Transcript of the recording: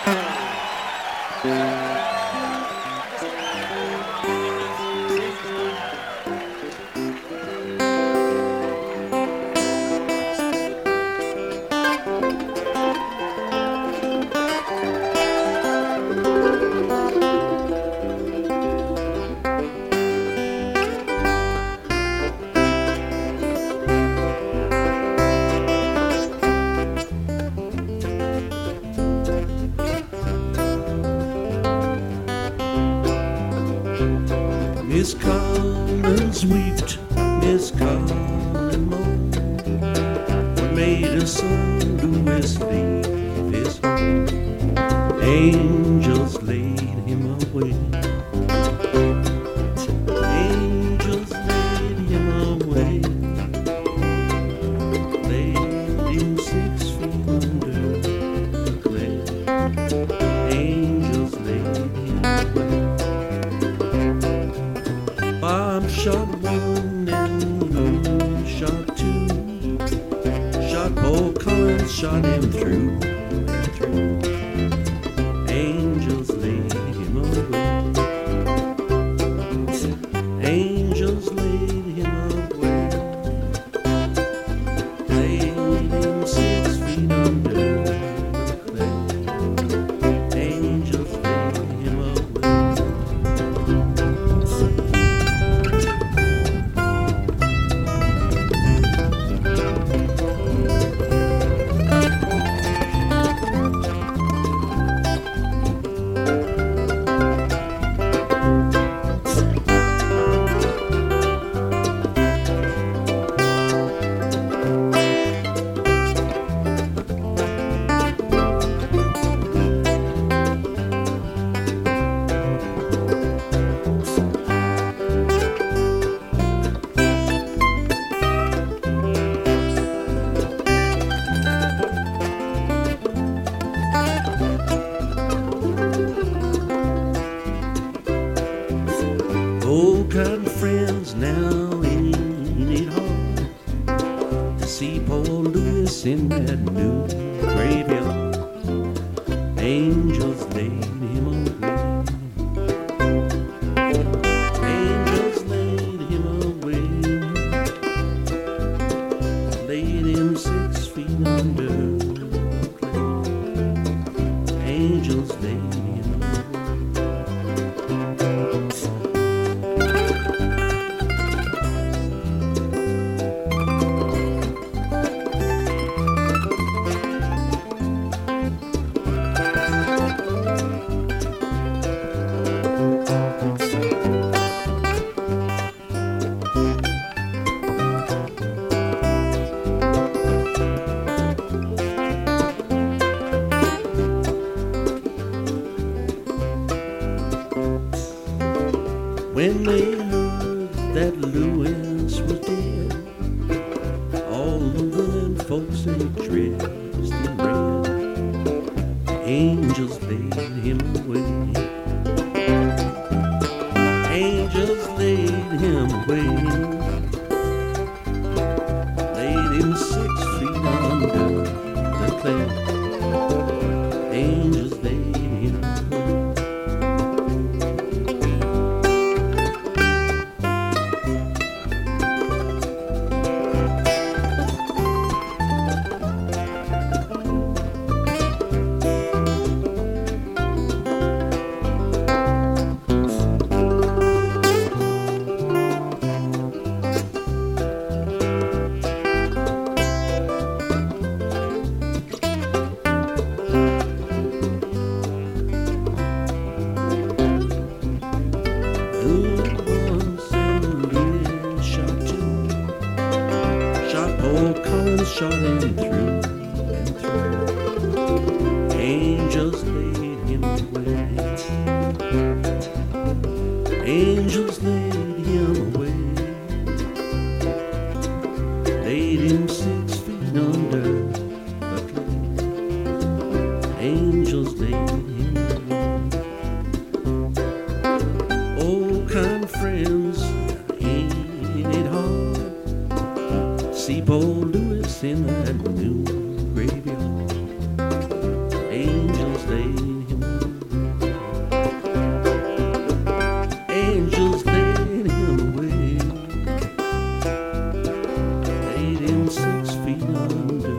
Miss Colin sweet, Miss Colin Moore, what made her son Louis leave his home? Angels laid him away. Angels laid him away. Laid him 6 feet under the clay. Angels laid him away. Bob shot 1 and Louis shot 2. Shot Paul Collins, shot him through and through. Angels laid him away. Angels laid him away. Laid him 6 feet under the clay. Angels laid him away. Old kind of friends now, ain't it hard to see poor Louis in that new graveyard? Angels laid him away. Angels laid him away. Laid him 6 feet under the clay. Angels laid him away. When they heard that Louis was dead, all the women folks they dressed in red. Angels laid him away. Angels laid him away. Laid him 6 feet under the clay. Angels laid him away. Shot him through and through. Angels laid him away. Angels laid him away. Laid him 6 feet under the clay. Angels laid him away. Old kind of friends, ain't it hard to see poor Louis in that new graveyard? Angels laid yonder.